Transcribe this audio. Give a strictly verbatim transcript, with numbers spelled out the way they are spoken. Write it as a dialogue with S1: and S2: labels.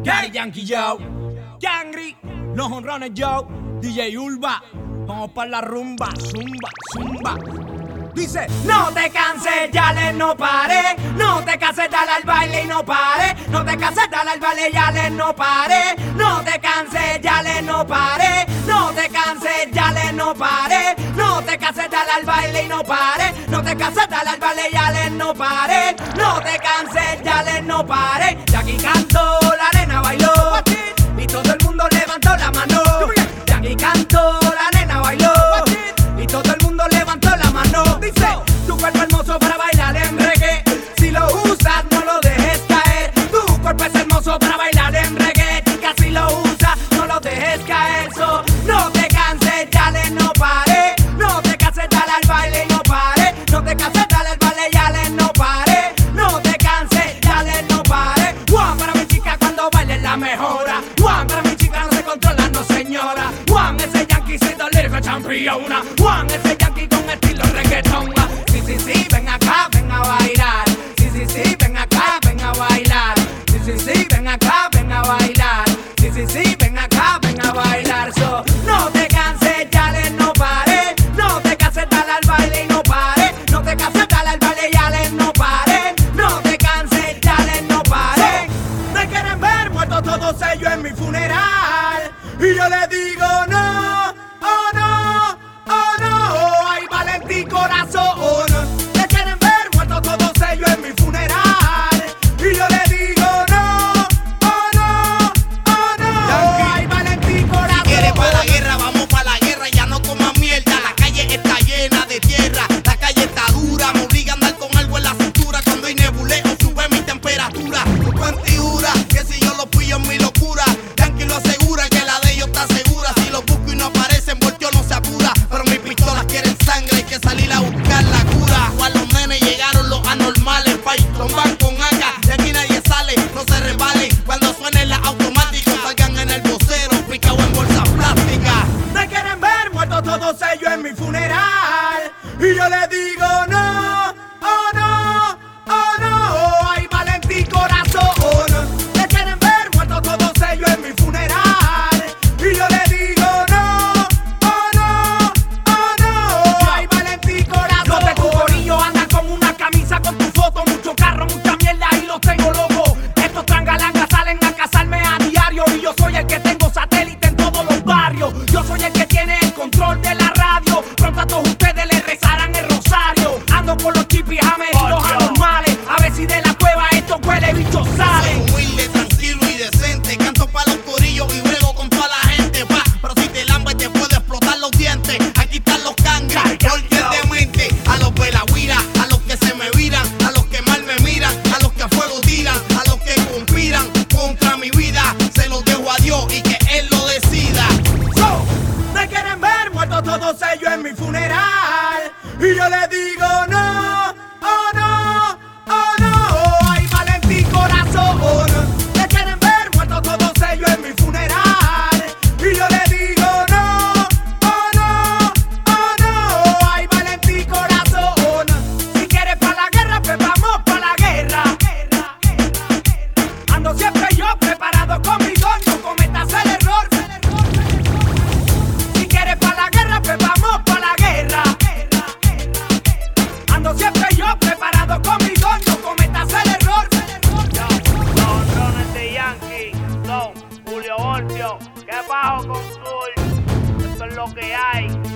S1: Daddy Yankee Joe, Yangri, los honrones Joe, D J Ulva, vamos pa' la rumba, zumba, zumba. Dice, no te canses, ya le no pare. No te canses, dale al baile y no pare. No te canses, dale al baile, ya le no pare. No te canses, ya le no pare. No te canses, ya le no pare. No te canses, dale al baile y no pare. No te canses, dale al baile, ya le no pare. No te canses, ya le no pare. Jackie cantó, la nena bailó y todo el mundo levantó la mano. Jackie cantó, la nena bailó y todo el mundo levantó la mano. Dice, tu cuerpo hermoso para bailar en reggae. Si lo usas, no lo dejes caer. Tu cuerpo es hermoso para bailar en reggae. Chica, si lo usas, no lo dejes caer. So, no te canses, dale, no pare. No te canses, dale al baile y no pare. No te canses, dale al baile, dale, no pare. No te canses, dale, no pare. One para mi chica cuando baile la mejora. One para mi chica no se controla, no señora. One ese yankee siendo lírico championa. One ese yankee con estilo reggaetón. Sí, sí, sí, ven acá, ven a bailar. Sí, sí, sí, ven acá, ven a bailar. Sí, sí, sí, ven acá, ven a bailar. Sí, sí, sí, ven acá, ven a bailar. So, no te canses, dale, no pare. No te canses, dale al baile y no pare. No te canses, dale al baile y dale, no pare. No te canses, dale, no pare. So, me quieren ver muertos todos ellos en mi funeral. Y yo les digo no, oh no, oh no. Ay, Valentín Corazón. Me quieren ver muertos todos ellos en mi funeral. Y yo les digo no, oh no, oh no. Ay, Valentín Corazón.
S2: Si quieres pa' la guerra, vamos pa' la guerra. Ya no comas mierda, la calle está llena de tierra. La calle está dura, me obliga a andar con algo en la cintura. Cuando hay nebuleo sube mi temperatura. Tu cuenta y jura que si yo lo pillo en mi locura. Yankee lo asegura que la de ellos está segura. Si lo busco y no aparecen, volteo no se apura. Pero mis pistolas quieren sangre, hay que salir a buscar la cura. A los nenes llegaron los anormales, pay, tomban con acá. De aquí nadie sale, no se resbalen. Cuando suene la automática, salgan en el vocero, picado en bolsas plásticas.
S1: Me quieren ver muertos todos ellos en mi funeral. Y yo les digo no, oh no, oh no. Ay, Valentín Corazón. Me quieren ver muertos todos ellos en mi funeral. Y yo les digo no, oh no, oh no. Ay, Valentín Corazón. Los de tu corillo andan con una camisa con tu foto. Mucho carro, mucha mierda y los tengo locos. Estos trangalangas salen a cazarme a diario. Y yo soy el que tengo satélite en todos los barrios. Yo soy el que tiene el control de la radio. Pronto a todos ustedes les rezarán el rosario. Ando con los chipis a medir los anormales. A ver si de la cueva estos huele bichos salen.
S2: Soy humilde, tranquilo y decente. Canto pa' los corillos y brego con toda la gente, pa. Pero si te lambes te puedo explotar los dientes. Aquí están los cangres, porque es demente. A los pelagüiras, a los que se me viran, a los que mal me miran, a los que a fuego tiran, a los que conspiran contra mi vida. Se los dejo a Dios y que Él lo decida.
S1: So, me quieren ver muertos todos ellos en mi funeral. Y yo les digo no, oh no, oh no. Ay, Valentín Corazón. Me quieren ver muertos todos ellos en mi funeral. Y yo les digo no, oh no, oh no. Ay, Valentín Corazón. Si quieres pa' la guerra, pues vamos pa' la guerra. Ando siempre yo preparado conmigo, no cometas el error. Si quieres pa' la guerra, pues vamos pa' la guerra. Ando siempre yo preparado conmigo, no cometas el error.
S3: Yo, los honrones de Yankee son Julio Voltio. ¿Qué bajo con Zul? Esto es lo que hay.